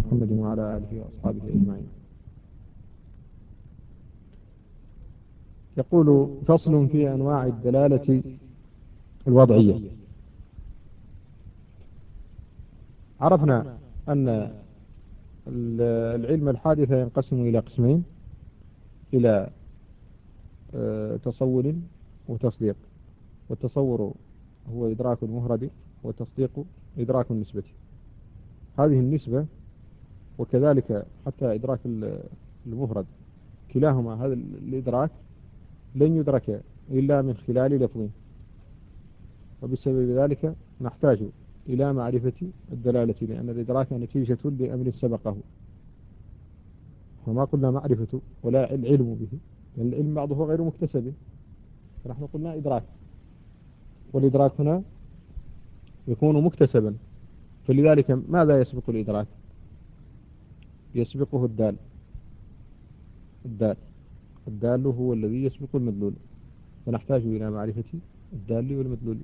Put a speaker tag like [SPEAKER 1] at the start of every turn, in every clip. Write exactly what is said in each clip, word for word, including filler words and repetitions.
[SPEAKER 1] محمد وعلى آله وأصحابه أجمعين. يقول: فصل في أنواع الدلالة الوضعية. عرفنا أن العلم الحادث ينقسم إلى قسمين: إلى تصور وتصديق. والتصور هو إدراك المفرد، والتصديق إدراك النسبة. هذه النسبة وكذلك حتى إدراك المفرد كلاهما هذا الإدراك لن يدرك إلا من خلال لفظ، وبسبب ذلك نحتاج إلى معرفة الدلالة، لأن الإدراك نتيجة لأمر سبقه. فما قلنا معرفة ولا العلم به، لأن العلم بعضه غير مكتسب، فنحن قلنا إدراك، والإدراك هنا يكون مكتسبا. فلذلك ماذا يسبق الإدراك؟ يسبقه الدال. الدال الدال هو الذي يسبق المدلول، فنحتاج إلى معرفة الدال والمدلول.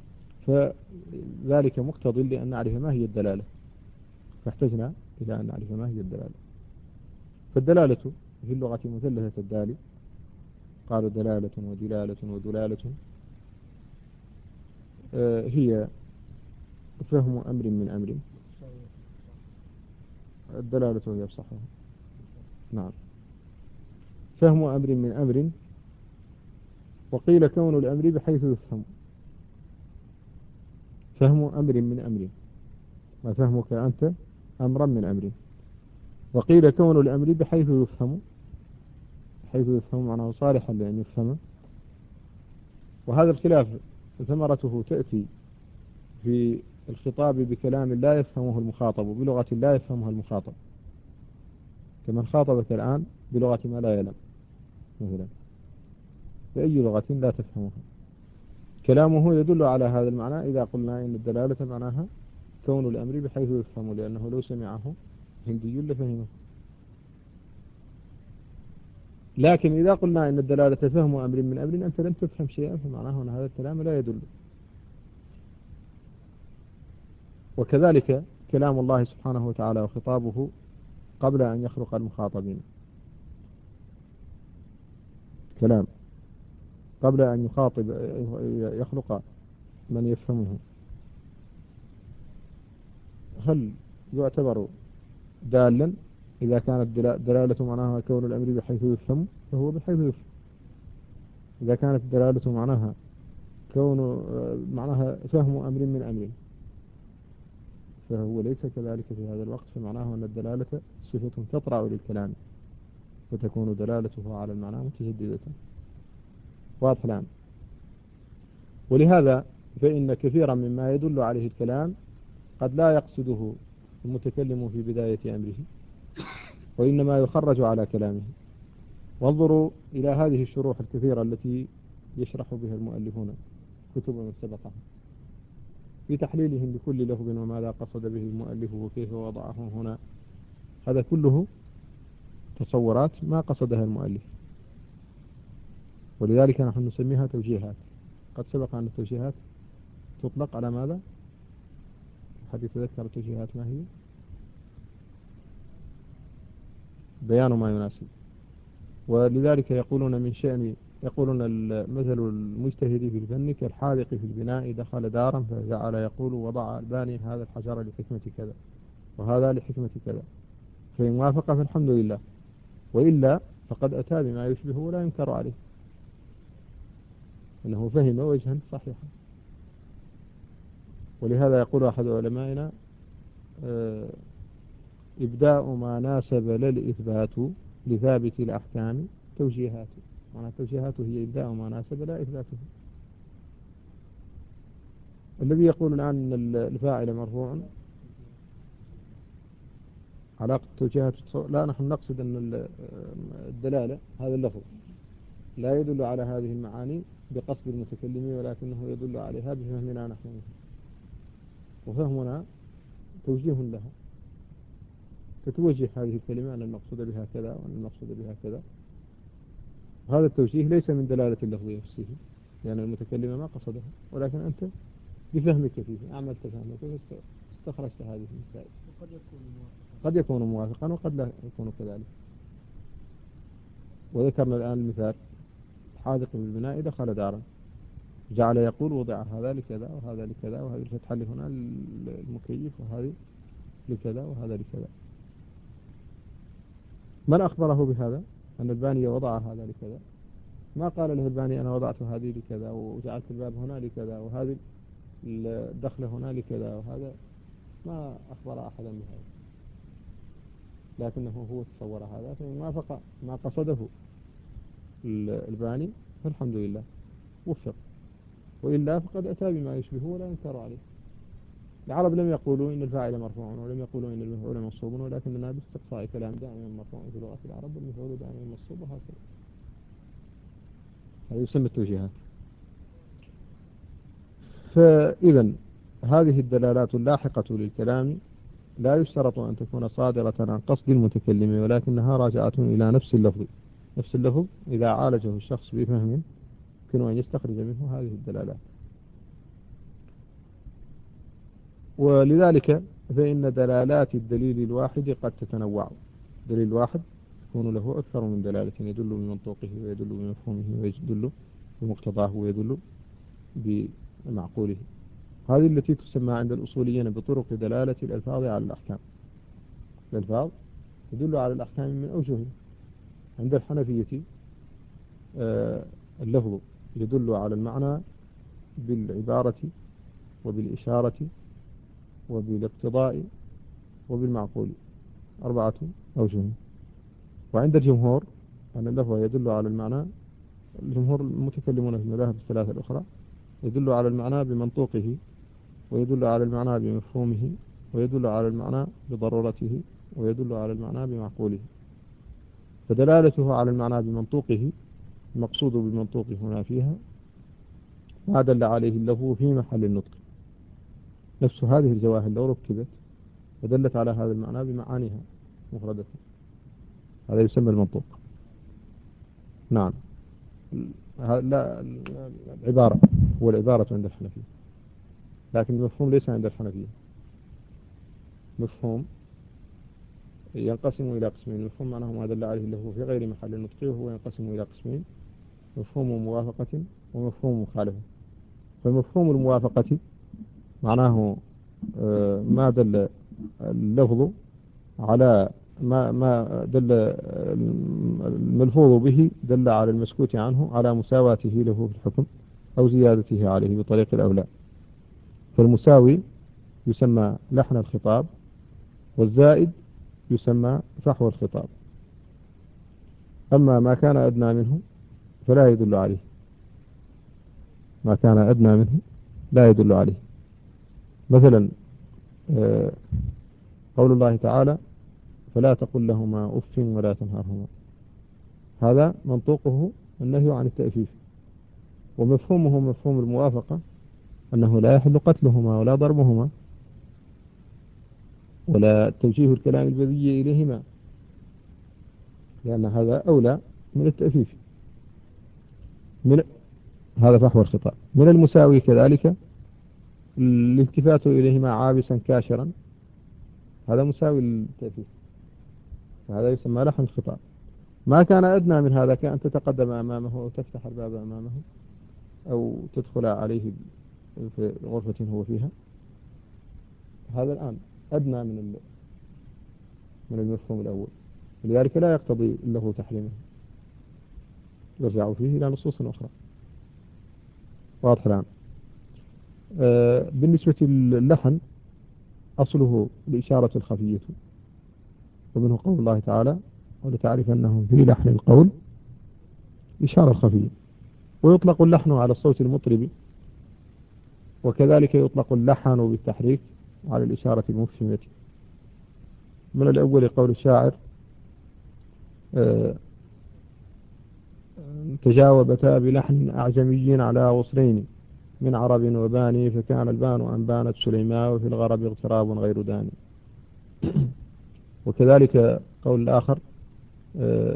[SPEAKER 1] فذلك مقتضي لأن نعرف ما هي الدلالة، فاحتجنا إلى أن نعرف ما هي الدلالة. فالدلالة في اللغة مثلثة الدال، قالوا دلالة ودلالة ودلالة، هي فهم أمر من أمر. الدلالة هي صحيحة، نعم، فهم أمر من أمر. وقيل كون الأمر بحيث يفهم. فهم أمر من أمر، ما فهمك أنت أمرا من أمر. وقيل كون الأمر بحيث يفهم، بحيث يفهم معناه صالحا لأن يفهم. وهذا الخلاف ثمرته تأتي في الخطاب بكلام لا يفهمه المخاطب، بلغة لا يفهمها المخاطب، كمن خاطبك الآن بلغة ما لا يعلم مثلا، بأي لغة لا تفهمها. كلامه يدل على هذا المعنى إذا قلنا إن الدلالة معناها كون الأمر بحيث يفهم، لأنه لو سمعه هندي لفهمه. لكن إذا قلنا إن الدلالة فهم أمر من أمر أنت لم تفهم شيئا، فمعناه أن هذا الكلام لا يدل. وكذلك كلام الله سبحانه وتعالى وخطابه قبل أن يخلق المخاطبين، كلام قبل أن يخاطب يخلق من يفهمه، هل يعتبر دالا؟ إذا كانت دلالة معناها كون الأمر بحيث يفهم فهو بحيث يفهم. إذا كانت الدلالة معناها كون معناها فهم أمر من أمر فهو ليس كذلك في هذا الوقت، فمعناه أن الدلالة صفة تطرأ للكلام، فتكون دلالته على المعنى متجددة. واضح الآن؟ ولهذا فإن كثيرا مما يدل عليه الكلام قد لا يقصده المتكلم في بداية أمره، وإنما يخرج على كلامه. وانظروا إلى هذه الشروح الكثيرة التي يشرح بها المؤلفون كتب من سبقها في تحليلهم لكل لفظ وماذا قصد به المؤلف وكيف وضعه هنا. هذا كله تصورات ما قصدها المؤلف، ولذلك نحن نسميها توجيهات. قد سبق أن التوجيهات تطلق على ماذا؟ أحد يتذكر التوجيهات ما هي؟ بيان ما يناسب. ولذلك يقولون من شأن يقولون مثل المجتهد في الفن كالحاذق في البناء دخل دارا فجعل يقول وضع الباني هذا الحجر لحكمة كذا وهذا لحكمة كذا، فإن وافق فالحمد لله، وإلا فقد أتى بما يشبه ولا ينكر عليه، أنه فهم وجها صحيحا. ولهذا يقول أحد علمائنا إبداء ما ناسب للإثبات لثابت الأحكام توجيهات. معنى توجيهاته هي إبداء ما ناسب لا إثباته. الذي يقول الآن أن الفاعل مرفوع علاقة توجيهات لا، نحن نقصد أن الدلالة هذا اللفظ لا يدل على هذه المعاني بقصد المتكلم، ولكنه يدل عليها بفهمنا نحن منه، وفهمنا توجيه لها، تتوجه هذه الكلمة أن المقصود بها كذا وأن المقصود بها كذا. هذا التوجيه ليس من دلالة اللفظ نفسه، لأن يعني المتكلم ما قصدها، ولكن أنت بفهمك فيه أعملت فهمك واستخرجت هذه المسائل. قد يكون موافقا وقد لا يكون كذلك. وذكرنا الآن المثال: حاذق بالبناء دخل دارا، جعل يقول وضع هذا لكذا وهذا لكذا، وهذه الفتحة اللي هنا المكيف، وهذه لكذا وهذا لكذا. من أخبره بهذا؟ أن الباني وضع هذا لكذا. ما قال له الباني أنا وضعت هذه لكذا وجعلت الباب هنا لكذا وهذه الدخلة هنا لكذا، وهذا ما أخبر أحدا بهذا، لكنه هو تصور هذا، فإن وافق ما قصده الباني فالحمد لله وفق، وإلا فقد أتى بما يشبهه ولا ينكر عليه. العرب لم يقولوا إن الفاعل مرفوع ولم يقولوا إن المفعول منصوب، ولكننا باستقصاء كلام دائما مرفوع في لغة العرب والمفعول دائما منصوب، وهكذا. هذا يسمى التوجيهات. فإذا هذه الدلالات اللاحقة للكلام لا يشترط أن تكون صادرة عن قصد المتكلم، ولكنها راجعة إلى نفس اللفظ. نفس اللفظ إذا عالجه الشخص بفهم يمكن أن يستخرج منه هذه الدلالات. ولذلك فإن دلالات الدليل الواحد قد تتنوع. دليل الواحد يكون له أكثر من دلالة، يدل بمنطوقه ويدل بمفهومه ويدل بمقتضاه ويدل بمعقوله. هذه التي تسمى عند الأصوليين بطرق دلالة الألفاظ على الأحكام. الألفاظ تدل على الأحكام من أوجه. عند الحنفية اللفظ يدل على المعنى بالعبارة وبالإشارة وبالاقتضاء وبالمعقول، أربعة أوجه. وعند الجمهور أن اللفظ يدل على المعنى، الجمهور المتكلمون في المذاهب الثلاثة الأخرى، يدل على المعنى بمنطوقه، ويدل على المعنى بمفهومه، ويدل على المعنى بضرورته، ويدل على المعنى بمعقوله. فدلالته على المعنى بمنطوقه، المقصود بالمنطوق هنا فيها ما دل عليه اللفظ في محل النطق. نفس هذه الجواهر لو ركبت ودلت على هذا المعنى بمعانيها مفردة، هذا يسمى المنطوق. نعم. لا، العبارة هو العبارة عند الحنفية، لكن المفهوم ليس عند الحنفية. مفهوم ينقسم إلى قسمين: مفهوم معناه ما دل عليه اللفظ في غير محل النطق، وهو ينقسم إلى قسمين: مفهوم موافقة ومفهوم مخالفة. فمفهوم الموافقة معناه ما دل اللفظ على ما ما دل الملفوظ به دل على المسكوت عنه على مساواته له في الحكم أو زيادته عليه بطريق الأولى. فالمساوي يسمى لحن الخطاب، والزائد يسمى فحوى الخطاب. أما ما كان أدنى منه فلا يدل عليه، ما كان أدنى منه لا يدل عليه. مثلا قول الله تعالى: فلا تقل لهما أف ولا تنهرهما، هذا منطوقه النهي عن التأفيف، ومفهومه مفهوم الموافقة أنه لا يحل قتلهما ولا ضربهما ولا توجيه الكلام البذيء إليهما، لأن هذا أولى من التأفيف. من هذا فحوى الخطاب. من المساوي كذلك الالتفات إليهما عابسا كاشرا، هذا مساوي للتأفيف، فهذا يسمى لحن الخطاب. ما كان أدنى من هذا كأن تتقدم أمامه أو تفتح الباب أمامه أو تدخل عليه في غرفة هو فيها، هذا الآن أدنى من من المفهوم الأول، لذلك لا يقتضي له تحريمه، يرجع فيه إلى نصوص أخرى. واضح الآن؟ آه بالنسبة للحن أصله الإشارة الخفية، ومنه قول الله تعالى: ولتعرفنهم في لحن القول، إشارة خفية. ويطلق اللحن على الصوت المطرب، وكذلك يطلق اللحن بالتحريك على الإشارة المفهمة. من الأول قول الشاعر: آه تجاوبتا بلحن أعجمي على وصلين من عرب وباني، فكان البان أن بانت سليمان وفي الغرب اغتراب غير داني. وكذلك قول الآخر آه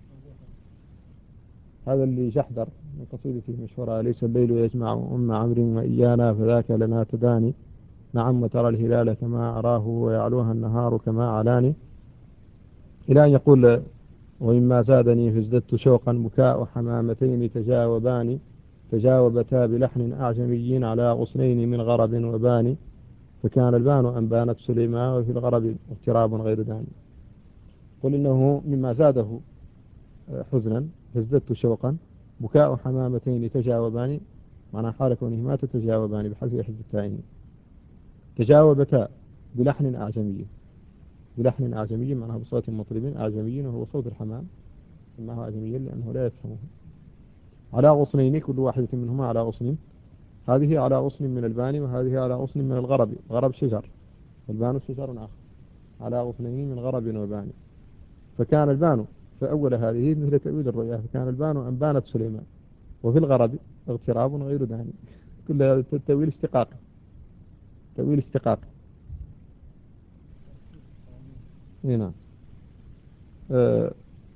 [SPEAKER 1] هذا اللي جحدر من قصيدته المشهورة: ليس الليل يجمع أم عمرو وإيانا فذاك لنا تداني، نعم وترى الهلال كما أراه ويعلوها النهار كما علاني، إلى أن يقول ومما زادني فازددت شوقا بكاء حمامتين تجاوبان تجاوبتا بلحن أعجمي على غصنين من غرب وبان، فكان البان أن بانت سليمان وفي الغرب اغتراب غير داني. قل إنه مما زاده حزنا فازددت شوقا بكاء حمامتين تجاوبان، معنى حال كونهما تتجاوبان بحذف إحدى التائين. تجاوبتا بلحن أعجمي، بلحن أعجمي معناها بصوت مطرب أعجمي وهو صوت الحمام، سماه أعجميا لأنه لا يفهمه. على غصنين كل واحدة منهما على غصن، هذه على غصن من البان وهذه على غصن من الغرب، غرب شجر والبان شجر آخر، على غصنين من غرب وبان. فكان البان فأول هذه مثل تأويل الرؤيا، فكان البان أن بانت سليمان وفي الغرب اغتراب غير داني، كل هذا تأويل اشتقاقي، تأويل اشتقاقي. نعم. أه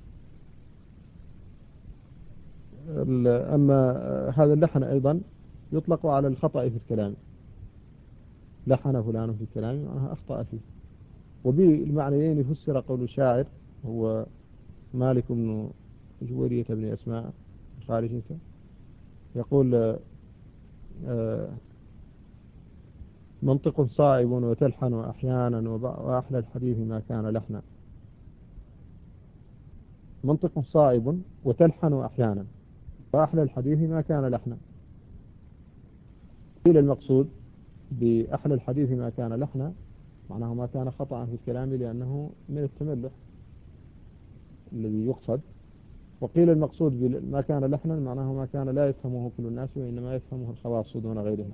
[SPEAKER 1] أما هذا اللحن أيضا يطلق على الخطأ في الكلام، لحن فلان في الكلام معناها أخطأ فيه. وبالمعنيين فسر قول الشاعر هو مالك بن جويرية بن أسماء خارج، يقول أه منطق صائب وتلحن أحيانا وأحلى الحديث ما كان لحنا. منطق صائب وتلحن أحيانا وأحلى الحديث ما كان لحنا. قيل المقصود بأحلى الحديث ما كان لحنا معناه ما كان خطأ في الكلام لأنه من التملح الذي يقصد. وقيل المقصود بما كان لحنا معناه ما كان لا يفهمه كل الناس وإنما يفهمه الخواص دون غيرهم.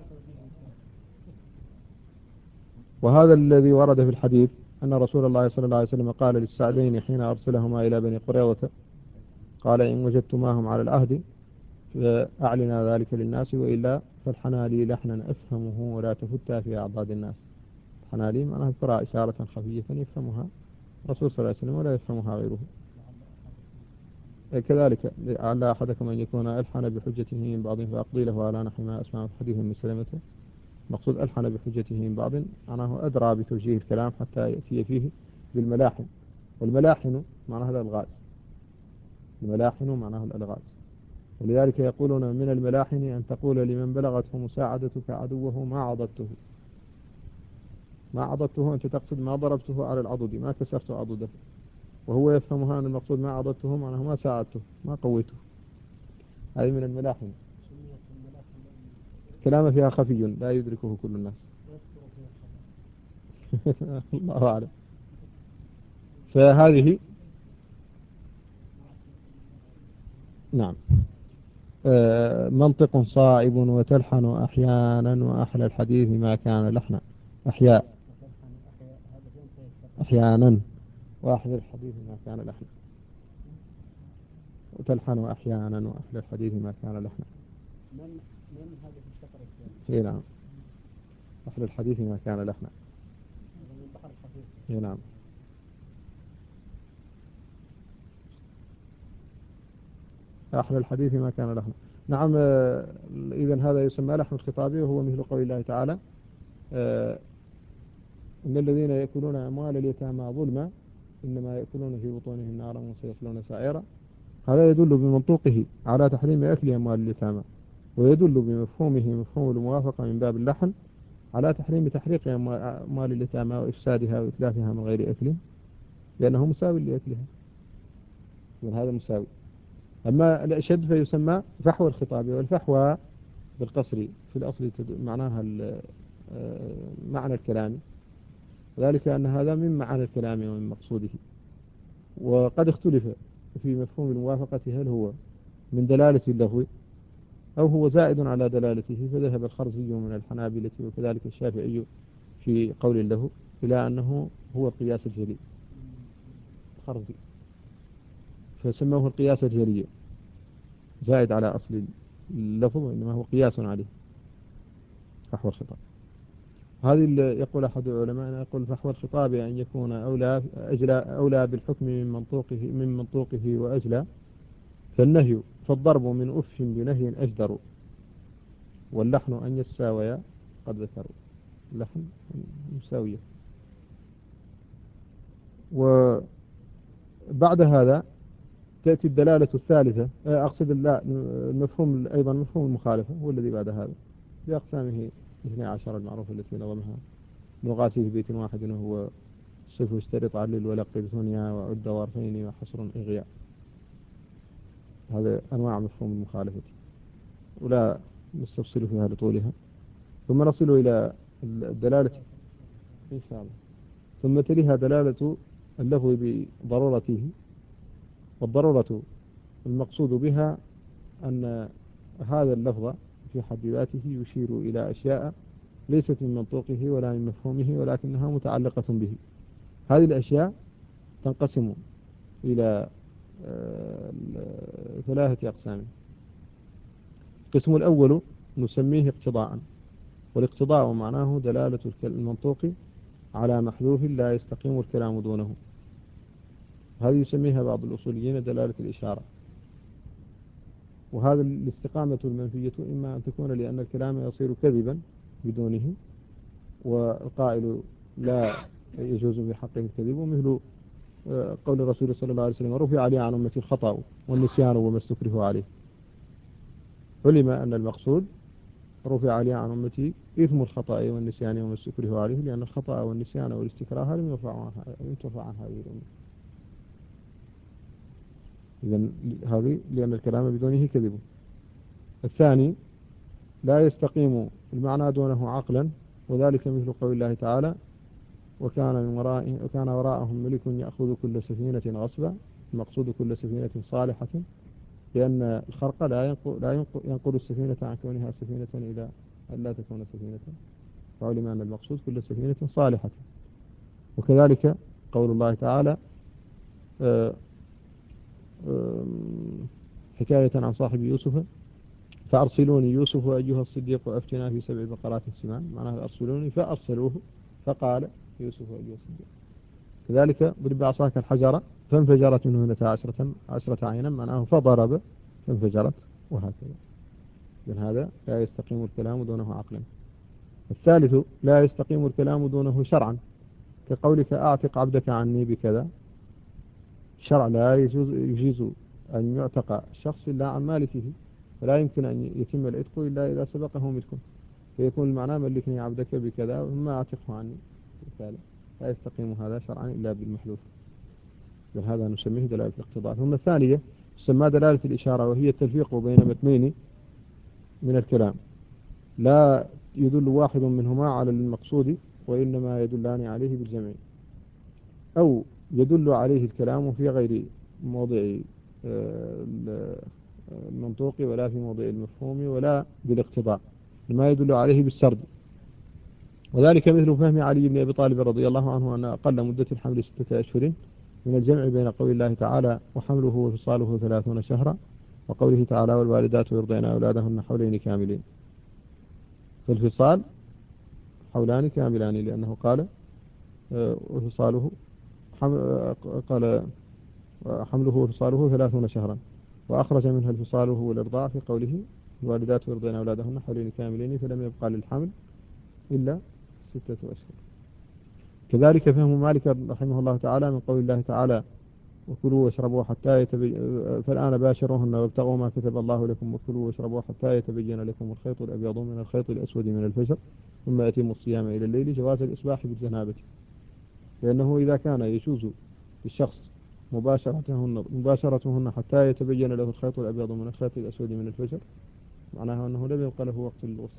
[SPEAKER 1] وهذا الذي ورد في الحديث أن رسول الله صلى الله عليه وسلم قال للسعدين حين أرسلهما إلى بني قريظة، قال إن وجدتماهم على العهد فأعلنا ذلك للناس وإلا فالحنا لي لحنا أفهمه ولا تفتا في أعضاد الناس. الحنا لي معناها ترى إشارة خفية يفهمها رسول صلى الله عليه وسلم ولا يفهمها غيره. كذلك على أحدكم أن يكون ألحن بحجته من بعض فأقضي له على نحو ما أسمع في حديث من سلمته. مقصود ألحن بحجته من بعض معناه أدرى بتوجيه الكلام حتى يأتي فيه بالملاحن، والملاحن معناها الألغاز، الملاحن معناها الألغاز. ولذلك يقولون من الملاحن أن تقول لمن بلغته مساعدتك عدوه ما عضدته، ما عضدته أنت تقصد ما ضربته على العضد، ما كسرت عضده، وهو يفهمها أن المقصود ما عضدته معناه ما ساعدته ما قويته. هذه من الملاحن، كلام فيها خفي لا يدركه كل الناس. الله أعلم. فهذه نعم آه منطق صائب وتلحن أحيانا وأحلى الحديث ما كان لحنا. أحياء أحيانا وأحلى الحديث ما كان لحنا، وتلحن أحيانا وأحلى الحديث ما كان لحنا. من من هذه الشطر الثانية؟ نعم أحلى الحديث ما كان لحنا. نعم. أحلى الحديث ما كان لحنا. نعم. إذن هذا يسمى لحن الخطابي، وهو مثل قول الله تعالى إن الذين يأكلون أموال اليتامى ظلما إنما يأكلون في بطونهم نارا وسيصلون سعيرا. هذا يدل بمنطوقه على تحريم أكل أموال اليتامى، ويدل بمفهومه مفهوم الموافقة من باب اللحن على تحريم تحريق أموال اليتامى وإفسادها وإتلافها من غير أكل، لأنه مساوي لأكلها، من هذا مساوي. أما الأشد فيسمى فحوى الخطاب، والفحوى بالقصر في الأصل معناها معنى الكلام، ذلك أن هذا من معنى الكلام ومن مقصوده. وقد اختلف في مفهوم الموافقة هل هو من دلالة اللفظ أو هو زائد على دلالته، فذهب الخرزي من الحنابلة وكذلك الشافعي في قول له إلى أنه هو القياس الجلي، الخرزي فسموه القياس الجلي زائد على أصل اللفظ، وإنما هو قياس عليه فحوى الخطاب. هذه يقول أحد العلماء يقول فحوى الخطاب أن يكون أولى أجلى أولى بالحكم من منطوقه من منطوقه وأجلى، فالنهي فالضرب من أف بنهي أجدر، واللحن أن يساويا قد ذكروا. اللحن مساوية. وبعد هذا تأتي الدلالة الثالثة، أقصد لا المفهوم أيضا مفهوم المخالفة هو الذي بعد هذا بأقسامه اثني عشر المعروف التي نظمها نغاسي في بيت واحد، وهو صف اشترط علل ولقب ثنيا وعد ظرفين وحصر إغياء. هذا أنواع مفهوم المخالفة ولا نستفصل فيها لطولها. ثم نصل إلى الدلالة إن شاء الله. ثم تليها دلالة اللفظ بضرورته، والضرورة المقصود بها أن هذا اللفظ في حد ذاته يشير إلى أشياء ليست من منطوقه ولا من مفهومه ولكنها متعلقة به. هذه الأشياء تنقسم إلى ثلاثة أقسام. القسم الأول نسميه اقتضاء، والاقتضاء معناه دلالة المنطوق على محذوف لا يستقيم الكلام دونه. هذه يسميها بعض الأصوليين دلالة الإشارة. وهذا الاستقامة المنفية إما أن تكون لأن الكلام يصير كذبا بدونه، والقائل لا يجوز في حقه الكذب، ومثل قول الرسول صلى الله عليه وسلم رفع علي عن أمتي الخطأ والنسيان وما استكره عليه. علم أن المقصود رفع علي عن أمتي إثم الخطأ والنسيان وما استكره عليه، لأن الخطأ والنسيان والاستكراه لم يرفع عن هذه الأمة. إذن هذه لأن الكلام بدونه كذب. الثاني لا يستقيم المعنى دونه عقلا، وذلك مثل قول الله تعالى وكان من وراء وكان وراءهم ملك يأخذ كل سفينة غصبا. المقصود كل سفينة صالحة، لأن الخرق لا ينقل, لا ينقل, ينقل السفينة عن كونها سفينة إلى أن لا تكون سفينة، فعلم أن المقصود كل سفينة صالحة. وكذلك قول الله تعالى حكاية عن صاحب يوسف فأرسلوني يوسف أيها الصديق أفتنا في سبع بقرات سمان، معناه أرسلوني فأرسلوه فقال يوسف أيها الصديق. كذلك ضرب بعصاك الحجر فانفجرت منه اثنتا عشرة عشرة عينا، معناه فضرب فانفجرت، وهكذا. إذن هذا لا يستقيم الكلام دونه عقلا. الثالث لا يستقيم الكلام دونه شرعا، كقولك أعتق عبدك عني بكذا. الشرع لا يجوز يجيز أن يعتق الشخص إلا عن مالكه، فلا يمكن أن يتم العتق إلا إذا سبقه ملك، فيكون المعنى ملكني عبدك بكذا ثم أعتقه عني بكذا. لا يستقيم هذا شرعا إلا بالمحذوف، هذا نسميه دلالة الاقتضاء. ثم الثانية تسمى دلالة الإشارة، وهي التلفيق بين متنين من الكلام لا يدل واحد منهما على المقصود، وإنما يدلان عليه بالجمع، أو يدل عليه الكلام في غير موضع المنطوق ولا في موضع المفهوم ولا بالاقتضاء، ما يدل عليه بالسرد. وذلك مثل فهم علي بن أبي طالب رضي الله عنه أن أقل مدة الحمل ستة أشهر، من الجمع بين قول الله تعالى وحمله وفصاله ثلاثون شهرا، وقوله تعالى والوالدات يرضعن أولادهن حولين كاملين. فالفصال حولان كاملان، لأنه قال وفصاله قال حمله وفصاله ثلاثون شهرا، وأخرج منها الفصاله والإرضاع في قوله الوالدات يرضعن أولادهن حولين كاملين، فلم يبقى للحمل إلا ستة أشهر. كذلك فهم مالك رحمه الله تعالى من قول الله تعالى وكلوا واشربوا حتى يتبين فالآن باشروهن وابتغوا ما كتب الله لكم وكلوا واشربوا حتى يتبين لكم الخيط الأبيض من الخيط الأسود من الفجر ثم يتم الصيام إلى الليل، جواز الإصباح بالجنابة، لأنه إذا كان يجوز للشخص مباشرتهن مباشرتهن حتى يتبين له الخيط الأبيض من الخيط الأسود من الفجر، معناها أنه لم يبقى له وقت للغسل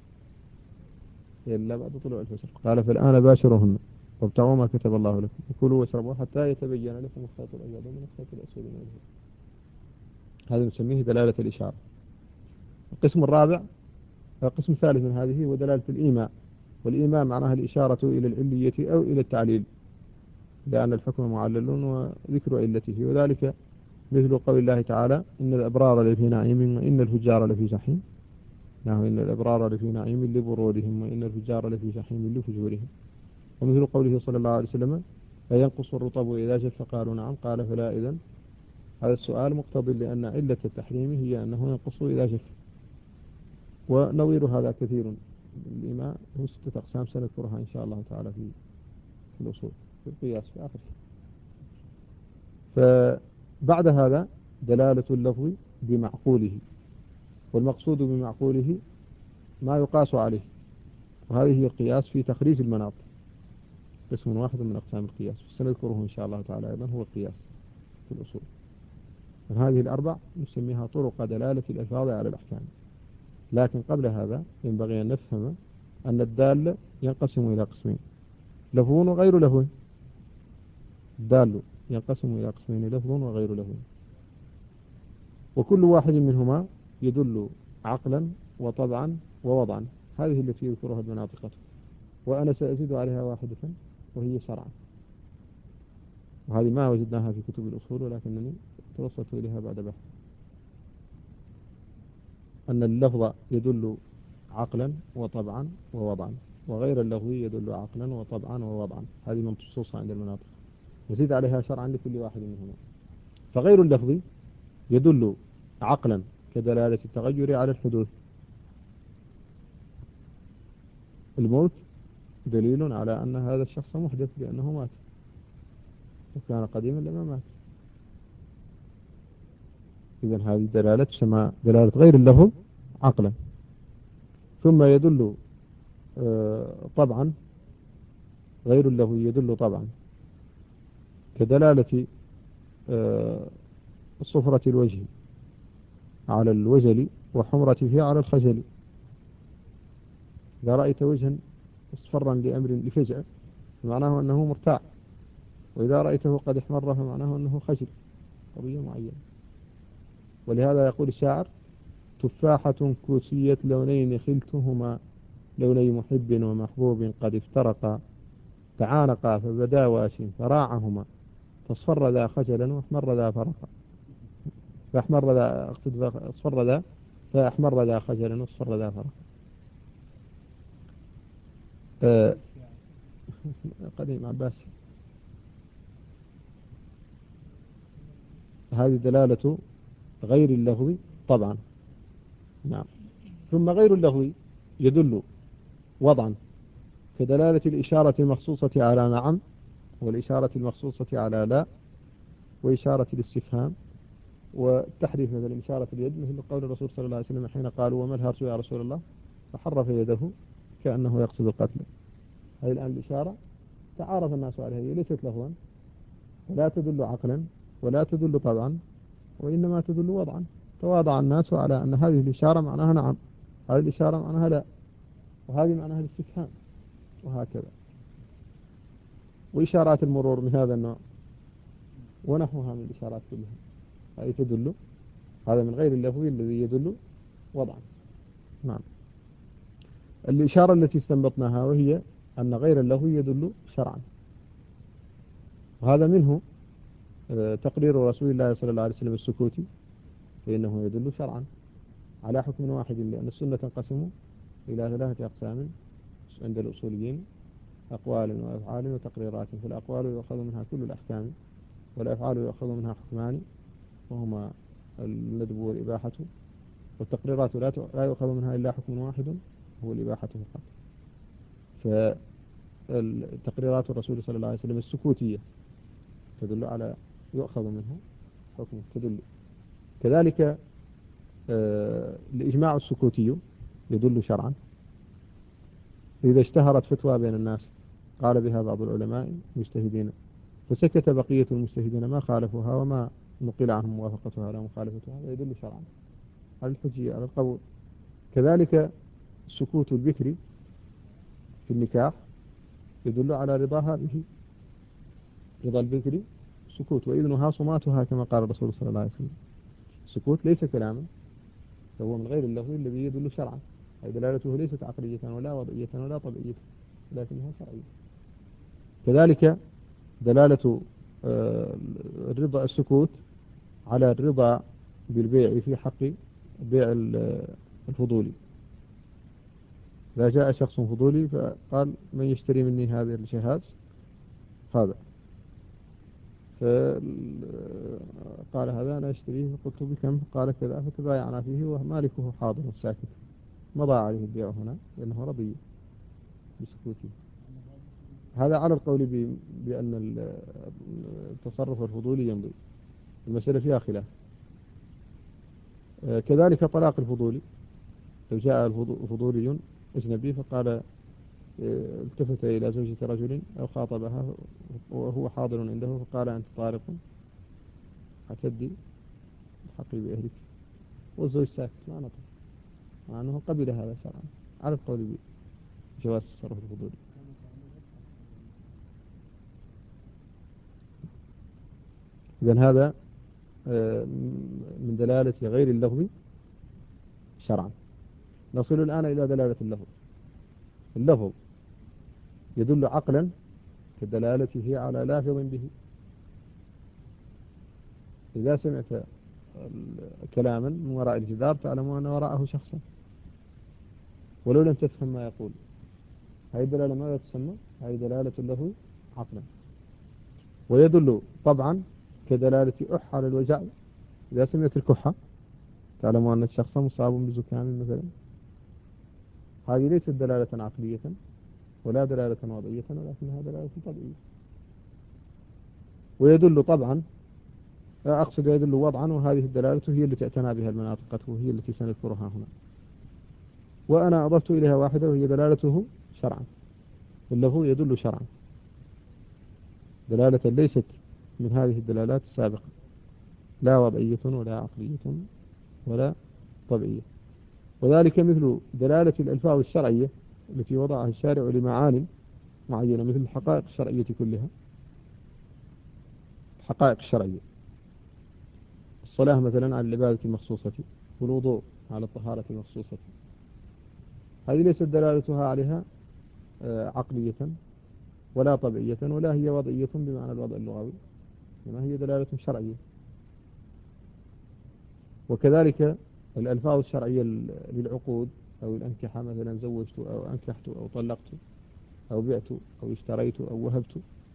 [SPEAKER 1] إلا بعد طلوع الفجر. قال فالآن باشروهن وابتغوا ما كتب الله لكم وكلوا واشربوا حتى يتبين لكم الخيط الأبيض من الخيط الأسود من الفجر. هذا نسميه دلالة الإشارة. القسم الرابع القسم الثالث من هذه هو دلالة الإيماء، والإيماء معناها الإشارة إلى العلية أو إلى التعليل، لأن الحكم معلل وذكر علته. وذلك مثل قول الله تعالى إن الأبرار لفي نعيم وإن الفجار لفي جحيم، نعم إن الأبرار لفي نعيم لبرورهم وإن الفجار لفي جحيم لفجورهم. ومثل قوله صلى الله عليه وسلم أينقص الرطب إذا جف؟ قالوا نعم، قال فلا إذن. هذا السؤال مقتضي لأن علة التحريم هي أنه ينقص إذا جف، ونظير هذا كثير الإيمان هو ستة أقسام سنذكرها إن شاء الله تعالى في في الأصول في القياس في آخر شيء. فبعد هذا دلالة اللفظ بمعقوله، والمقصود بمعقوله ما يقاس عليه، وهذه هي القياس في تخريج المناط، قسم واحد من أقسام القياس سنذكره إن شاء الله تعالى أيضا هو القياس في الأصول. هذه الأربع نسميها طرق دلالة الألفاظ على الأحكام. لكن قبل هذا ينبغي أن نفهم أن الدال ينقسم إلى قسمين، لفظ وغير لفظ. الدال ينقسم إلى قسمين، لفظ وغير لفظ، وكل واحد منهما يدل عقلا وطبعا ووضعا. هذه التي يذكرها المناطقة، وأنا سأزيد عليها واحدة وهي شرعا، وهذه ما وجدناها في كتب الأصول ولكنني توصلت إليها بعد بحث. أن اللفظ يدل عقلا وطبعا ووضعا، وغير اللفظ يدل عقلا وطبعا ووضعا. هذه منصوصة عند المناطق، نزيد عليها شرعا لكل واحد منهما. فغير اللفظ يدل عقلا كدلالة التغير على الحدوث. الموت دليل على أن هذا الشخص محدث لأنه مات، وكان قديما لما مات. إذن هذه دلالة تسمى دلالة غير اللفظ عقلا. ثم يدل طبعا، غير اللفظ يدل طبعا كدلالة صفرة الوجه على الوجل وحمرته على الخجل. إذا رأيت وجها اصفرا لأمر لفجأة فمعناه أنه مرتاع، وإذا رأيته قد احمر فمعناه أنه خجل قضية معينة. ولهذا يقول الشاعر: تفاحة كوسية لونين خلتهما، لوني محب ومحبوب قد افترقا، تعانقا فبدا واش فراعهما، فاصفر ذا خجلا واحمر ذا فرقا. فاحمر ذا أقصد اصفر ذا فاحمر ذا خجلا واصفر ذا فرقا. أه قديم عباس. هذه دلالة غير اللفظ طبعا. نعم. ثم غير اللفظ يدل وضعا كدلالة الإشارة المخصوصة على نعم، والإشارة المخصوصة على لا، وإشارة الاستفهام، والتحريف مثل إشارة اليد، مثل قول الرسول صلى الله عليه وسلم حين قالوا وما الهرس يا رسول الله، فحرف يده كأنه يقصد القتل. هذه الآن الإشارة تعارف الناس عليها، هي ليست لفظا ولا تدل عقلا ولا تدل طبعا، وإنما تدل وضعا. تواضع الناس على أن هذه الإشارة معناها نعم، هذه الإشارة معناها لا، وهذه معناها الاستفهام، وهكذا. وإشارات المرور من هذا النوع ونحوها من الإشارات كلها، هذه تدل. هذا من غير اللفظ الذي يدل وضعا. نعم. الإشارة التي استنبطناها وهي أن غير اللفظ يدل شرعا، وهذا منه تقرير رسول الله صلى الله عليه وسلم السكوتي، فإنه يدل شرعا على حكم واحد، لأن السنة تنقسم إلى ثلاثة أقسام عند الأصوليين: أقوال وأفعال وتقريرات. فالأقوال يؤخذ منها كل الأحكام، والأفعال يؤخذ منها حكمان وهما الندب والإباحة، والتقريرات لا لا يؤخذ منها إلا حكم واحد هو الإباحة فقط. فالتقريرات الرسول صلى الله عليه وسلم السكوتية تدل على يؤخذ منها حكم تدل. كذلك الإجماع السكوتي يدل شرعا. إذا اشتهرت فتوى بين الناس قال بها بعض العلماء المجتهدين فسكت بقية المجتهدين ما خالفوها وما نقل عنهم موافقتها على مخالفتها، هذا يدل شرعا على الحجية على القبول. كذلك سكوت البكر في النكاح يدل على رضاها به، رضا البكر سكوت، وإذنها صماتها كما قال الرسول صلى الله عليه وسلم. السكوت ليس كلاما، فهو من غير اللفظ الذي يدل شرعا. أي دلالته ليست عقلية ولا وضعية ولا طبيعية، لكنها شرعية. كذلك دلالة الرضا السكوت على الرضا بالبيع في حق بيع الفضولي. إذا جاء شخص فضولي فقال من يشتري مني هذه الجهاز هذا، فقال هذا أنا أشتريه، فقلت بكم؟ قال كذا، فتبايعنا فيه ومالكه حاضر ساكت مضى عليه البيع هنا لأنه رضي بسكوته. هذا على القول بأن التصرف الفضولي يمضي، المسألة فيها خلاف. كذلك طلاق الفضولي، لو جاء الفضولي أجنبي فقال التفت إلى زوجة رجل أو خاطبها وهو حاضر عنده فقال أنت طارق أتدي الحقي بأهلك، والزوج ساكت ما نطق، مع أنه قبل هذا شرعا على القول بجواز التصرف الفضولي. إذن هذا من دلالة غير اللفظ شرعا. نصل الآن إلى دلالة اللفظ. اللفظ يدل عقلا كدلالته على لافظ به. إذا سمعت كلاما من وراء الجدار تعلم أن وراءه شخصا ولو لم تفهم ما يقول. هذه دلالة ماذا تسمى؟ هذه دلالة اللفظ عقلا. ويدل طبعا كدلالة أح على الوجع. إذا سمعت الكحة تعلم أن الشخص مصاب بزكام مثلا. هذه ليست دلالة عقلية ولا دلالة وضعية ولكنها دلالة طبيعية. ويدل طبعا أقصد يدل وضعا، وهذه الدلالة هي التي اعتنى بها المناطق وهي التي سنذكرها هنا. وأنا أضفت إليها واحدة وهي دلالته شرعا. اللفظ يدل شرعا دلالة ليست من هذه الدلالات السابقة، لا وضعية ولا عقلية ولا طبيعية. وذلك مثل دلالة الألفاظ الشرعية التي وضعها الشارع لمعان معينة، مثل الحقائق الشرعية كلها. الحقائق الشرعية، الصلاة مثلا على العبادة المخصوصة، والوضوء على الطهارة المخصوصة، هذه ليست دلالتها عليها عقلية ولا طبيعية ولا هي وضعية بمعنى الوضع اللغوي، إنما هي دلالة شرعية. وكذلك الألفاظ الشرعية للعقود أو الأنكحة، مثلا زوجت أو أنكحت أو طلقت أو بعت أو اشتريت أو وهبت،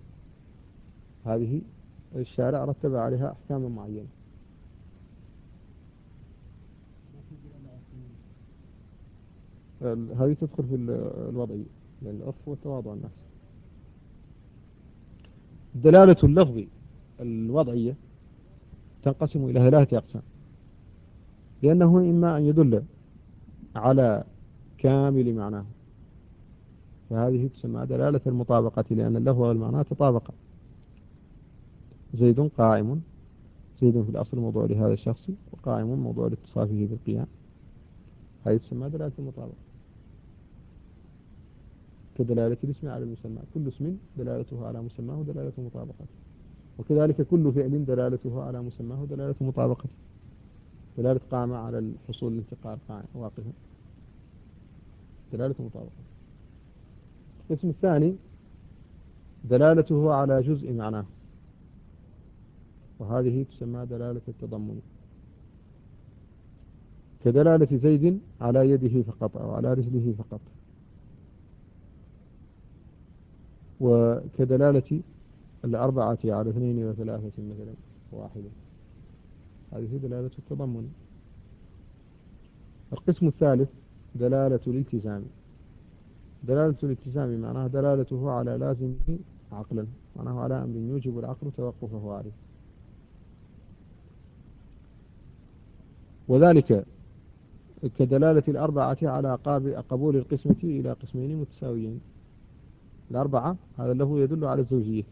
[SPEAKER 1] هذه الشارع رتب عليها أحكام معينة. هذه تدخل في الوضعية لأن العرف والتواضع الناس. دلالة اللفظ الوضعية تنقسم إلى ثلاثة أقسام، لأنه إما أن يدل على كامل معناه، فهذه تسمى دلالة المطابقة لأن اللفظ والمعنى تطابقا. زيد قائم، زيد في الأصل موضوع لهذا الشخص، وقائم موضوع لاتصافه بالقيام، هذه تسمى دلالة المطابقة. كدلالة الاسم على المسمى، كل اسم دلالته على مسماه دلالة مطابقته، وكذلك كل فعل دلالته على مسماه دلالة مطابقته. دلالة قام على الحصول الانتقال واقفا، دلالة مطابقة. القسم الثاني دلالته على جزء معناه، وهذه تسمى دلالة التضمن، كدلالة زيد على يده فقط أو على رجله فقط، وكدلالة الأربعة على اثنين وثلاثة مثلا واحدة، هذه دلالة التضمن. القسم الثالث دلالة الالتزام. دلالة الالتزام معناها دلالته على لازمه عقلا، معناه على أمر يوجب العقل توقفه عليه، وذلك كدلالة الأربعة على قبول القسمة إلى قسمين متساويين. الأربعة هذا له يدل على الزوجية،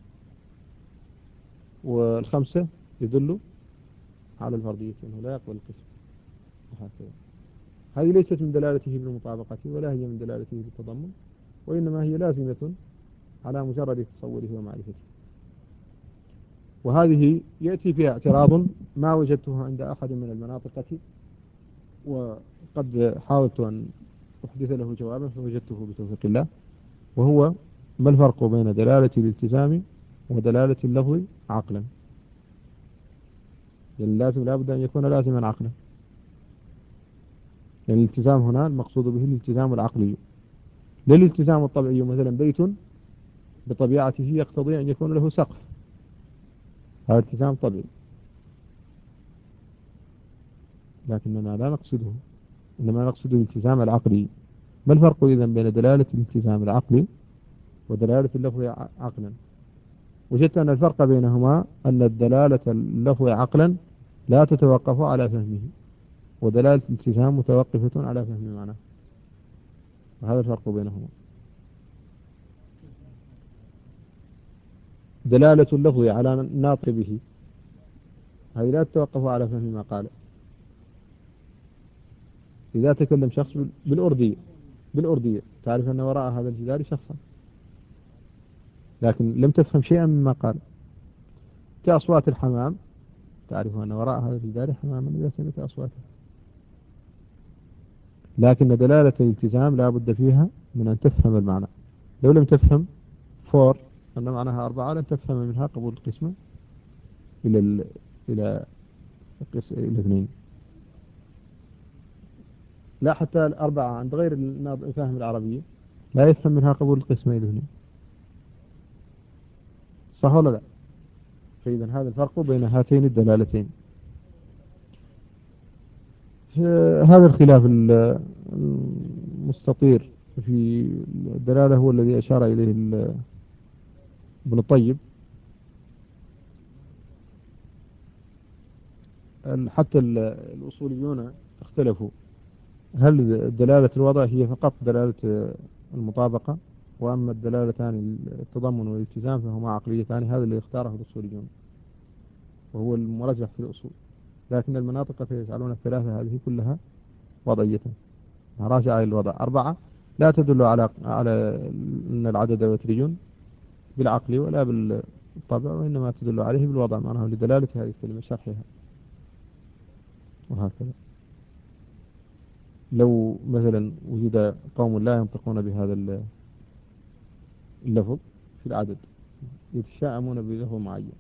[SPEAKER 1] والخمسة يدل على الفردية أنه لا يقبل القسم، وهكذا. هذه ليست من دلالته بالمطابقة ولا هي من دلالته بالتضمن، وإنما هي لازمة على مجرد تصوره ومعرفته. وهذه يأتي فيها اعتراض ما وجدته عند أحد من المناطق، وقد حاولت أن أحدث له جوابا فوجدته بتوفيق الله، وهو ما الفرق بين دلالة الالتزام ودلالة اللفظ عقلا؟ يعني اللازم لابد أن يكون لازما عقلا، يعني الالتزام هنا المقصود به الالتزام العقلي، للالتزام الطبيعي. مثلا بيت بطبيعته يقتضي أن يكون له سقف، هذا التزام طبيعي، لكننا لا نقصده. إنما نقصد الالتزام العقلي. ما الفرق إذا بين دلالة الالتزام العقلي ودلالة اللفظ عقلا؟ وجدت أن الفرق بينهما أن الدلالة اللفظ عقلا لا تتوقف على فهمه، ودلالة الالتزام متوقفة على فهم معناه. وهذا الفرق بينهما. دلالة اللفظ على الناطق به هذه لا تتوقف على فهم ما قال. إذا تكلم شخص بالأردية بالأردية تعرف أن وراء هذا الجدار شخصا، لكن لم تفهم شيئا مما قال. كأصوات الحمام تعرف أن وراء هذا الجدار حماما إذا سمعت أصواته، لكن دلالة الالتزام لا بد فيها من أن تفهم المعنى. لو لم تفهم فور أن معناها أربعة لن تفهم منها قبول القسمة إلى ال... إلى القس... إلى اثنين. لا، حتى الأربعة عند غير الفاهم العربية لا يفهم منها قبول القسمة إلى اثنين. صح ولا لا؟ فإذا هذا الفرق بين هاتين الدلالتين. هذا الخلاف المستطير في الدلالة هو الذي أشار إليه ابن الطيب. حتى الأصوليون اختلفوا، هل دلالة الوضع هي فقط دلالة المطابقة، وأما الدلالتان التضمن والالتزام فهما عقليتان. هذا اللي اختاره الأصوليون وهو المرجح في الأصول، لكن المناطق يجعلون الثلاثة هذه كلها وضعية راجعة للوضع. أربعة لا تدل على على أن العدد وتري بالعقل ولا بالطبع، وإنما تدل عليه بالوضع، معناه لدلالة هذه الكلمة شرحها. وهكذا لو مثلا وجد قوم لا ينطقون بهذا اللفظ في العدد، يتشائمون بلفظ معين،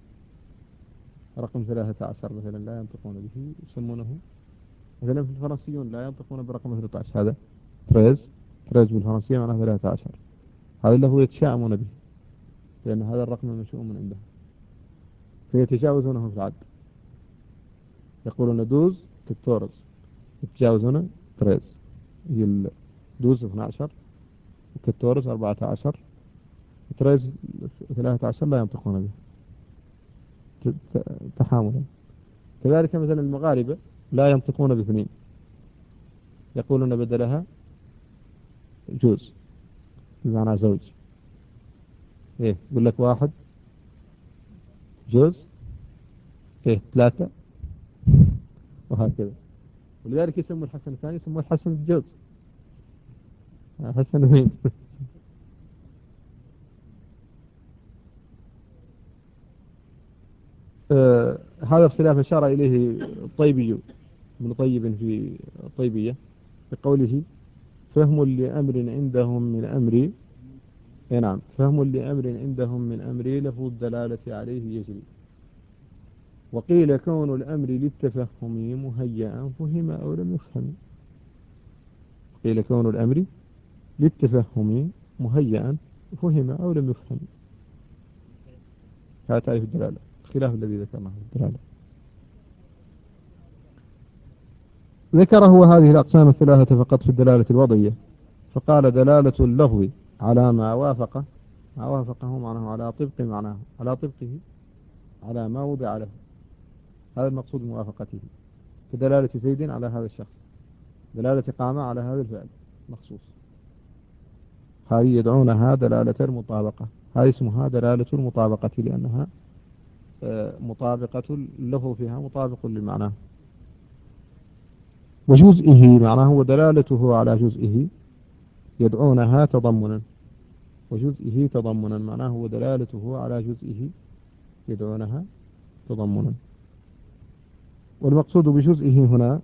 [SPEAKER 1] رقم ثلاثة عشر مثلا لا ينطقون به، يسمونه مثلا في الفرنسيون لا ينطقون برقم ثلاثة عشر، هذا تريز تريز بالفرنسية معناه ثلاثة عشر. هذا اللفظ يتشائمون به لأن هذا الرقم منشوء من عندهم، فيتجاوزونه في العد، يقولون دوز كتورز، يتجاوزون تريز. هي دوز اثنا عشر وكتورز أربعة عشر، تريز ثلاثة عشر لا ينطقون به تحاملا. كذلك مثلا المغاربة لا ينطقون باثنين، يقولون بدلها جوز بمعنى زوج. ايه يقول لك واحد جوز، ايه ثلاثة، وهكذا. ولذلك يسموا الحسن الثاني يسموه الحسن الجوز، حسن مين. آه هذا الخلاف أشار إليه الطيبي ابن طيب في الطيبية بقوله فهم لأمر عندهم من أمري. اي نعم، فهم لأمر عندهم من أمري لفظ الدلالة عليه يجري. وقيل كون الأمر للتفهم مهيئا فهم أو لم يفهم. قيل كون الأمر للتفهم مهيئا فهم أو لم يفهم. هذا تعريف الدلالة، الخلاف الذي ذكرناه في الدلالة. ذكر هو هذه الأقسام الثلاثة فقط في الدلالة الوضعية، فقال دلالة اللفظ على ما وافقه، ما وافقه معناه على طبق معناه، على طبقه على ما وضع له، هذا المقصود موافقته. كدلالة زيد على هذا الشخص، دلالة قامة على هذا الفعل مخصوص، هذه يدعونها دلالة المطابقة. هذه اسمها دلالة المطابقة لأنها مطابقة اللفظ فيها مطابق للمعنى. وجزئه معناه ودلالته على جزئه يدعونها تضمنا، وجزئه تضمنا معناه ودلالته على جزئه يدعونها تضمنا. والمقصود بجزئه هنا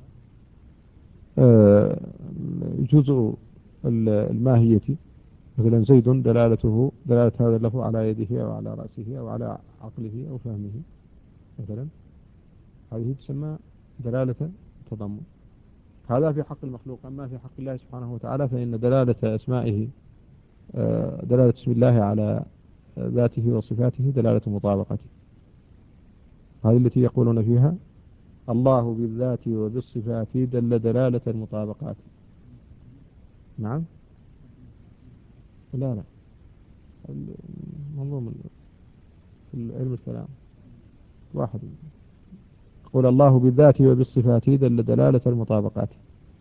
[SPEAKER 1] جزء الماهية. مثلا زيد دلالته دلالة هذا اللفظ على يده أو على رأسه أو على عقله أو فهمه مثلا، هذه تسمى دلالة تضمن. هذا في حق المخلوق. أما في حق الله سبحانه وتعالى فإن دلالة أسمائه دلالة اسم الله على ذاته وصفاته دلالة مطابقته، هذه التي يقولون فيها الله بالذات وبالصفات دل دلالة المطابقات. نعم. لا لا، منظوم في علم الكلام واحد. قول الله بالذات وبالصفات دل دلالة المطابقات.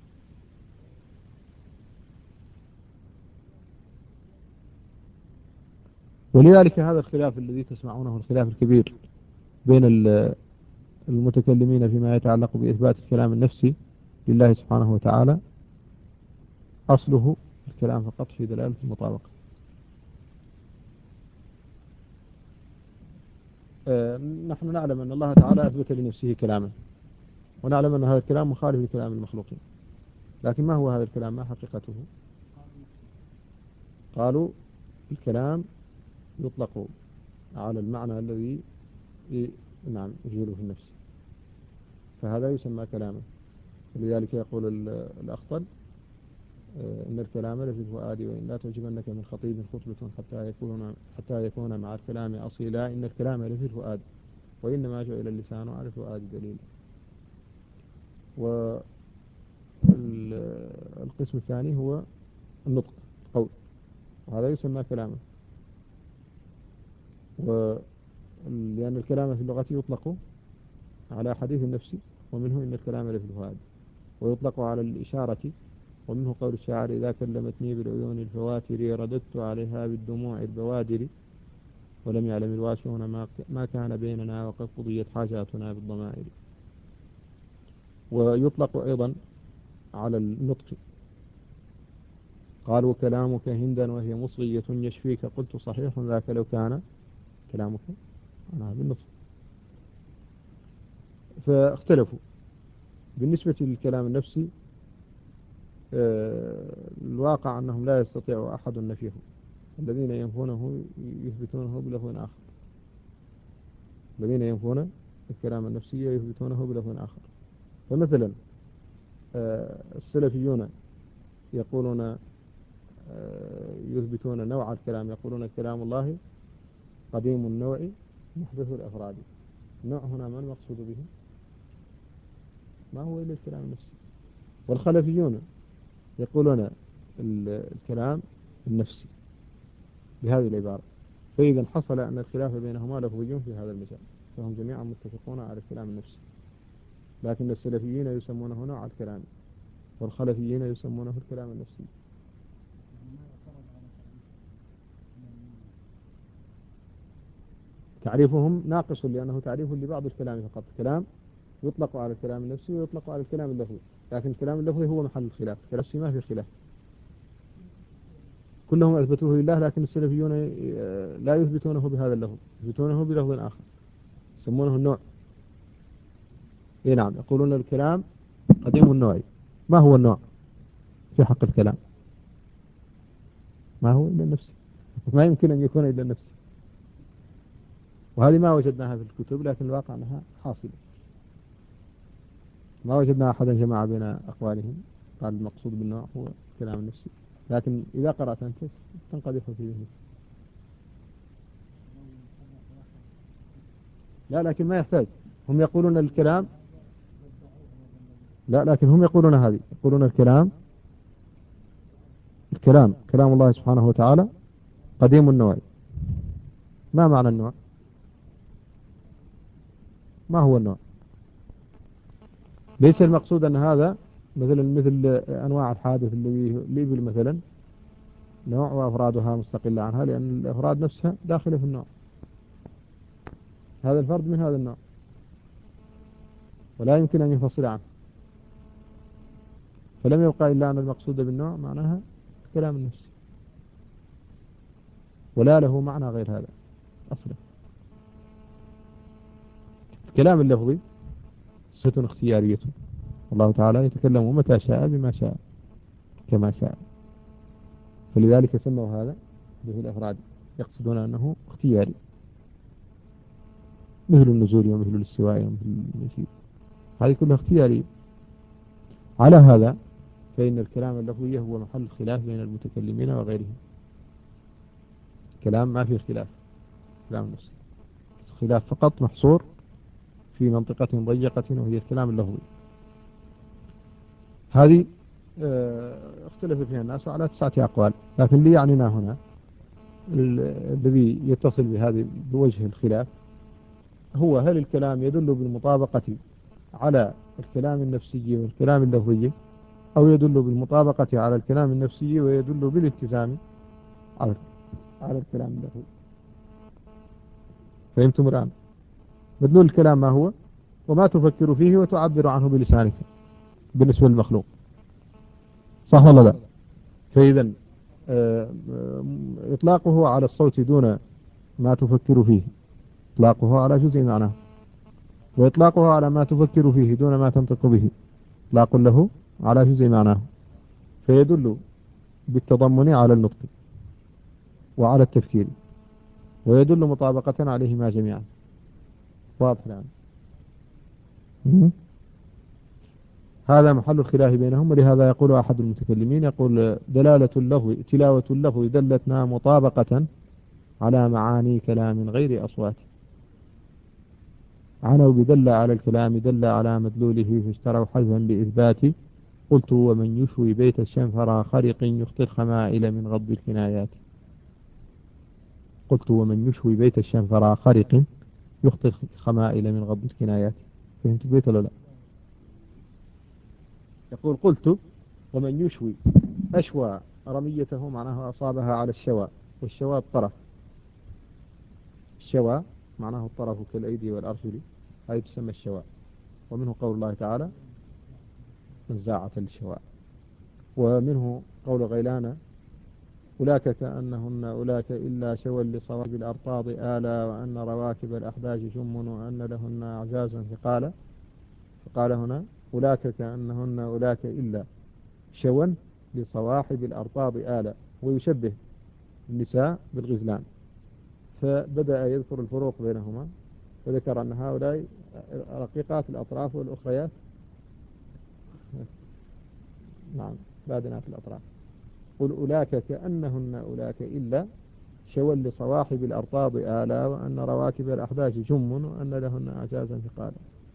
[SPEAKER 1] ولذلك هذا الخلاف الذي تسمعونه، الخلاف الكبير بين المتكلمين فيما يتعلق بإثبات الكلام النفسي لله سبحانه وتعالى، أصله الكلام فقط في دلالة المطابقة. آه، نحن نعلم أن الله تعالى أثبت لنفسه كلاما، ونعلم أن هذا الكلام مخالف لكلام المخلوقين، لكن ما هو هذا الكلام؟ ما حقيقته؟ قالوا الكلام يطلق على المعنى الذي نعم يجيله في النفس، فهذا يسمى كلاما. ولذلك يقول الأخطل إن الكلام لفي الفؤاد، وإن لا تعجبنك من خطيب خطبة حتى يكون حتى يكون مع الكلام أصيلا، إن الكلام لفي الفؤاد وإنما جعل اللسان على الفؤاد دليلا. والقسم الثاني هو النطق، القول، وهذا يسمى كلاما. ولأن الكلام في اللغة يطلق على حديث النفس، ومنه إن الكلام لفي الفؤاد، ويطلق على الإشارة، ومنه قول الشاعر إذا كلمتني بالعيون الفواتر رددت عليها بالدموع البوادر، ولم يعلم الواشون ما كان بيننا وقد قضيت حاجاتنا بالضمائر. ويطلق أيضا على النطق، قالوا كلامك هندا وهي مصغية يشفيك، قلت صحيح ذاك لو كان كلامك أنا بالنطق. فاختلفوا بالنسبة للكلام النفسي. الواقع أنهم لا يستطيع أحد نفيه، الذين ينفونه يثبتونه بلفظ آخر، الذين ينفون الكلام النفسي يثبتونه بلفظ آخر. فمثلا السلفيون يقولون يثبتون نوع الكلام، يقولون كلام الله قديم النوع محدث الأفراد. النوع هنا ما المقصود به؟ ما هو إلا الكلام النفسي. والخلفيون يقولون الكلام النفسي بهذه العبارة. فإذا حصل أن الخلاف بينهما لفظي في هذا المجال، فهم جميعا متفقون على الكلام النفسي، لكن السلفيين يسمونه نوع الكلام، والخلفيين يسمونه الكلام النفسي. تعريفهم ناقص، لأنه تعريف لبعض الكلام فقط. كلام يطلق على الكلام النفسي ويطلق على الكلام اللفظي، لكن الكلام اللفظي هو محل الخلاف، الكلام النفسي ما في خلاف، كلهم أثبتوه لله، لكن السلفيون لا يثبتونه بهذا اللفظ، يثبتونه بلفظ آخر يسمونه النوع. إيه نعم، يقولون الكلام قديم النوع. ما هو النوع في حق الكلام؟ ما هو إلا النفس، ما يمكن أن يكون إلا النفس. وهذه ما وجدناها في الكتب، لكن الواقع أنها حاصلة. ما وجدنا أحدا جمع بين أقوالهم قال المقصود بالنوع هو الكلام النفسي، لكن إذا قرأت أنت تنقدح في ذهنك. لا لكن ما يحتاج، هم يقولون الكلام، لا لكن هم يقولون هذه، يقولون الكلام الكلام كلام الله سبحانه وتعالى قديم النوع. ما معنى النوع؟ ما هو النوع؟ ليس المقصود أن هذا مثلا مثل أنواع الحادث اللي الإبل مثلا نوع وأفرادها مستقلة عنها، لأن الأفراد نفسها داخلة في النوع، هذا الفرد من هذا النوع ولا يمكن أن ينفصل عنه. فلم يبقى إلا أن المقصود بالنوع معناها الكلام النفسي، ولا له معنى غير هذا أصلا. الكلام اللفظي صفة اختيارية، الله تعالى يتكلم متى شاء بما شاء كما شاء، فلذلك سموا هذا به الأفراد، يقصدون أنه اختياري، مثل النزول ومثل الاستواء ومثل المجيء، هذه كلها اختيارية. على هذا فإن الكلام اللفظي هو محل الخلاف بين المتكلمين وغيرهم. كلام ما فيه خلاف، كلام نفسي، خلاف فقط محصور في منطقة ضيقة وهي الكلام اللفظي. هذه اه اختلف فيها الناس على تسعة أقوال، لكن اللي يعنينا هنا الذي يتصل بهذه بوجه الخلاف هو هل الكلام يدل بالمطابقة على الكلام النفسي والكلام اللفظي، أو يدل بالمطابقة على الكلام النفسي ويدل بالالتزام على على الكلام اللفظي. فهمتم الآن؟ مدلول الكلام ما هو؟ وما تفكر فيه وتعبر عنه بلسانك بالنسبة للمخلوق، صح ولا لا؟ فإذا إطلاقه على الصوت دون ما تفكر فيه إطلاقه على جزء معناه، وإطلاقه على ما تفكر فيه دون ما تنطق به إطلاق له على جزء معناه، فيدل بالتضمن على النطق وعلى التفكير، ويدل مطابقة عليهما جميعا. واضح الآن؟ هذا محل الخلاف بينهم، ولهذا يقول أحد المتكلمين يقول دلالة اللفظ تلاوة اللفظ دلتنا مطابقة على معاني كلام غير أصوات، عنوا بدل على الكلام دل على مدلوله فاشتروا حذفا بإثبات. قلت ومن يشوي بيت الشنفرا خرق يخطي الخمائل من غض الكنايات. قلت ومن يشوي بيت الشنفرا خرق يخطي الخمائل من غض الكنايات. فهمت البيت ولا لا؟ يقول قلت ومن يشوي أشوى رميته معناه أصابها على الشوى، والشوى الطرف، الشوى معناه الطرف كالأيدي والأرجل، هذه تسمى الشوى، ومنه قول الله تعالى نزاعة للشوى. ومنه قول غيلان أولاك كأنهن أولاك إلا شوى لصواب الأرطاض آلا، وأن رواكب الأحداث جم وأن لهن أعجازا ثقالا. فقال هنا أولاك كأنهن أولاك إلا شوى لصواحب الأرطاض آلا، ويشبه النساء بالغزلان، فبدأ يذكر الفروق بينهما، وذكر أن هؤلاء رقيقات الأطراف والأخريات نعم بادنات الأطراف. قل أولاك كأنهن أولاك إلا شوى لصواحب الأرطاض آلا، وأن رواكب الأحداث جم وأن لهن أعجازا ثقالا.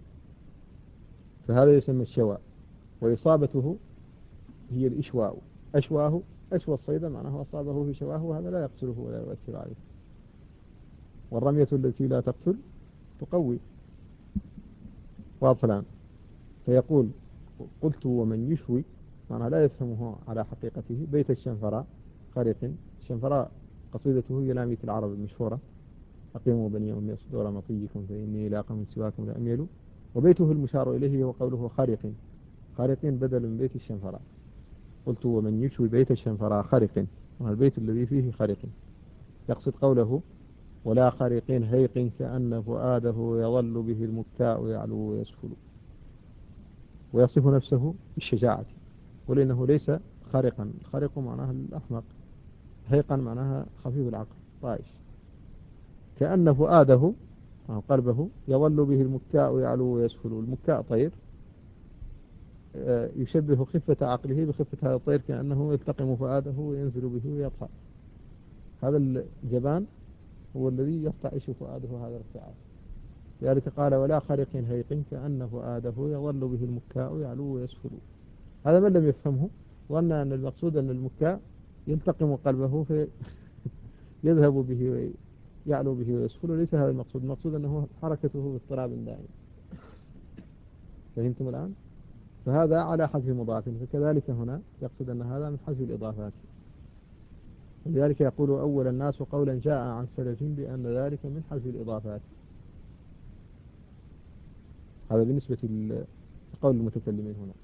[SPEAKER 1] فهذا يسمى الشوى، وإصابته هي الإشواء. أشواه أشوى الصيد معناه أصابه في شواه، وهذا لا يقتله ولا يؤثر عليه. والرمية التي لا تقتل تقوي. واضح الآن؟ فيقول قلت ومن يشوي معناه لا يفهمه على حقيقته بيت الشنفراء خرق. الشنفراء قصيدته هي لامية العرب المشهورة: أقيموا بني أمي صدور مطيكم فإني لا قوم سواكم لا أميل. وبيته المشار إليه هو قوله خارق، خارقين بدل من بيت الشنفراء. قلت ومن يشوي بيت الشنفراء خرق، البيت الذي فيه خرق، يقصد قوله ولا خرق هيق كأن فؤاده يظل به المكاء يعلو ويسفل، ويصف نفسه بالشجاعة، ولأنه ليس خارقا. الخارق معناها الأحمق، هيقا معناها خفيف العقل طائش. كأن فؤاده قلبه يظل به المكاء يعلو ويسفل. المكاء طير، يشبه خفة عقله بخفة هذا الطير، كأنه يلتقم فؤاده وينزل به ويطفى. هذا الجبان هو الذي يرتعش فؤاده هذا الارتعاش. لذلك قال ولا خرق هيق كأن فؤاده يظل به المكاء يعلو ويسفل. هذا من لم يفهمه وأن أن المقصود أن المكاء يلتقم قلبه فيذهب به ويعلو به ويسفل، ليس هذا المقصود. المقصود أنه حركته باضطراب دائم. فهمتم الآن؟ فهذا على حذف مضاف، فكذلك هنا يقصد أن هذا من حذف الإضافات. ولذلك يقول أول الناس قولا جاء عن سلف بأن ذلك من حذف الإضافات. هذا بالنسبة لقول المتكلمين هنا.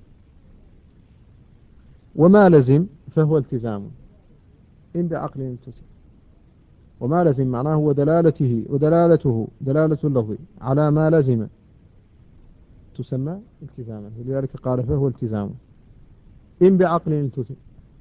[SPEAKER 1] وما لزم فهو التزام إن بعقل ينتسب. وما لزم معناه ودلالته ودلالته دلالة اللفظ على ما لزم تسمى التزاما، ولذلك قال فهو التزام إن بعقل التزم.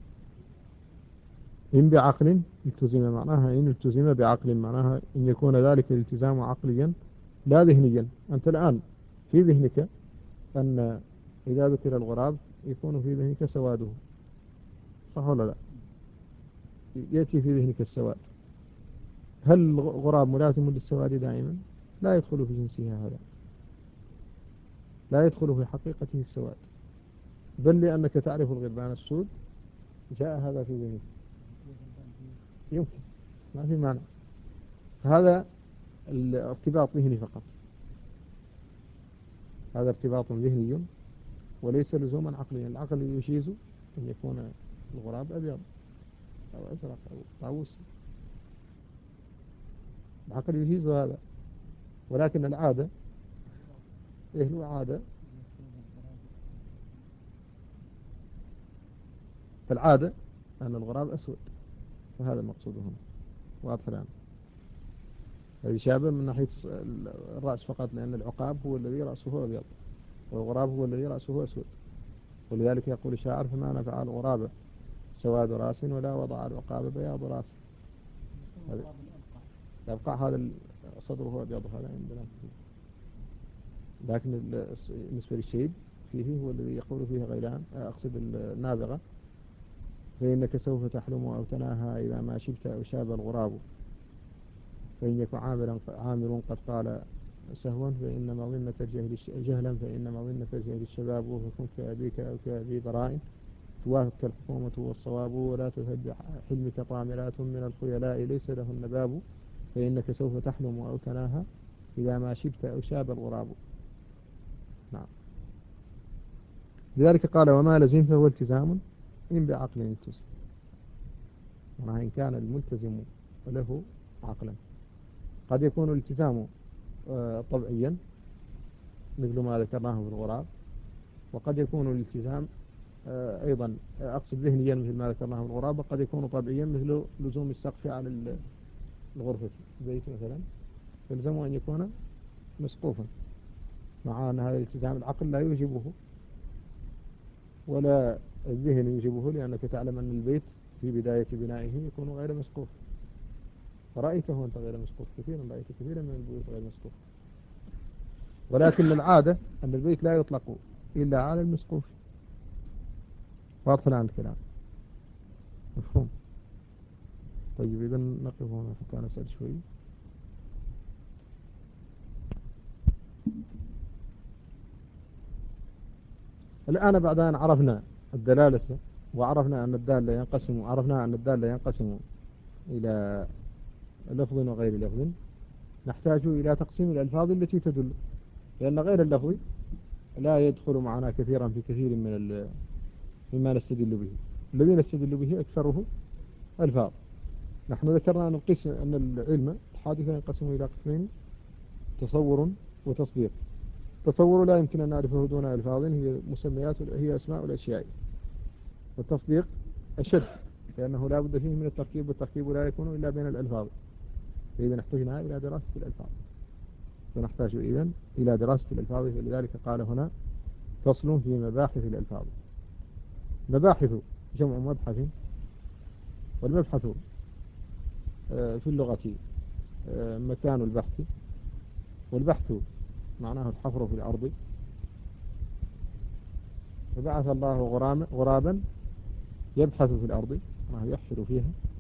[SPEAKER 1] إن بعقل التزم معناها إن التزم بعقل، معناها إن يكون ذلك الالتزام عقليا لا ذهنيا. أنت الآن في ذهنك أن إذا ذكر الغراب يكون في ذهنك سواده، صح ولا لا؟ يأتي في ذهنك السواد. هل الغراب ملازم للسواد دائما؟ لا يدخل في جنسها هذا. لا يدخل في حقيقته السواد، بل لأنك تعرف الغربان السود جاء هذا في ذهنك، يمكن ما في معنى. هذا الارتباط ذهني فقط، هذا ارتباط ذهني وليس لزوما عقليا. العقل يجيز أن يكون الغراب أبيض أو أزرق أو طاووس، العقل يجيز هذا، ولكن العادة إيه العادة؟ فالعادة أن الغراب أسود، فهذا المقصود هنا واضح الآن. يشابه من ناحية الرأس فقط، لأن العقاب هو الذي رأسه أبيض والغراب هو الذي رأسه أسود، ولذلك يقول الشاعر: فما نفع الغراب سواد راس ولا وضع العقاب بياض راس. يبقى هذا صدره أبيض، هذا عندنا فيه. لكن بالنسبة للشيب فيه هو الذي يقول فيه غيلان، أقصد النابغة: فإنك سوف تحلم أو تناهى إذا ما شبت أو شاب الغراب، فإن يكن عامرا عامر قد قال سهوا فإن مظنة الجهل جهلا فإن مظنة الجهل الشباب، فكن كأبيك أو كأبي براء توافق الحكومة والصواب، ولا تهب حلمك طامرات من الخيلاء ليس لهن باب، فإنك سوف تحلم أو تناهى إذا ما شبت أو شاب الغراب. نعم. لذلك قال: وما لزم فهو التزام إن بعقل يلتزم. إن كان الملتزم له عقلا، قد يكون الالتزام طبعيا مثل ما ذكرناه في الغراب، وقد يكون الالتزام أيضا أقصد ذهنيا مثل ما ذكرناه في الغراب، وقد يكون طبعيا مثل لزوم السقف على الغرفة البيت مثلا، يلزم أن يكون مسقوفا، مع أن هذا الالتزام العقل لا يوجبه ولا الذهن يوجبه، لأنك تعلم أن البيت في بداية بنائه يكون غير مسقوف، فرأيته أنت غير مسقوف كثيرا، رأيت كثيرا من البيوت غير مسقوف، ولكن العادة أن البيت لا يطلق إلا على المسقوف. واضح الآن الكلام؟ مفهوم؟ طيب إذا نقف هنا حتى نسأل شوي. الآن بعد أن عرفنا الدلالة وعرفنا أن الدالة ينقسم عرفنا أن الدالة ينقسم إلى لفظ وغير لفظ، نحتاج إلى تقسيم الألفاظ التي تدل، لأن غير اللفظ لا يدخل معنا كثيرا في كثير من مما نستدل به. الذي نستدل به أكثره ألفاظ. نحن ذكرنا أن القسم أن العلم الحادث ينقسم إلى قسمين: تصور وتصديق. التصور لا يمكن أن نعرفه دون ألفاظ، هي مسميات هي أسماء الأشياء. والتصديق أشد، لأنه لا بد فيه من التركيب، والتركيب لا يكون إلا بين الألفاظ، فإذا احتجنا إلى دراسة الألفاظ، فنحتاج إذن إلى دراسة الألفاظ. فلذلك قال هنا: فصل في مباحث الألفاظ. مباحث جمع مبحث، والمبحث في اللغة مكان البحث، والبحث معناه الحفر في الأرض. فبعث الله غرابا يبحث في الأرض، ما يحفر فيها،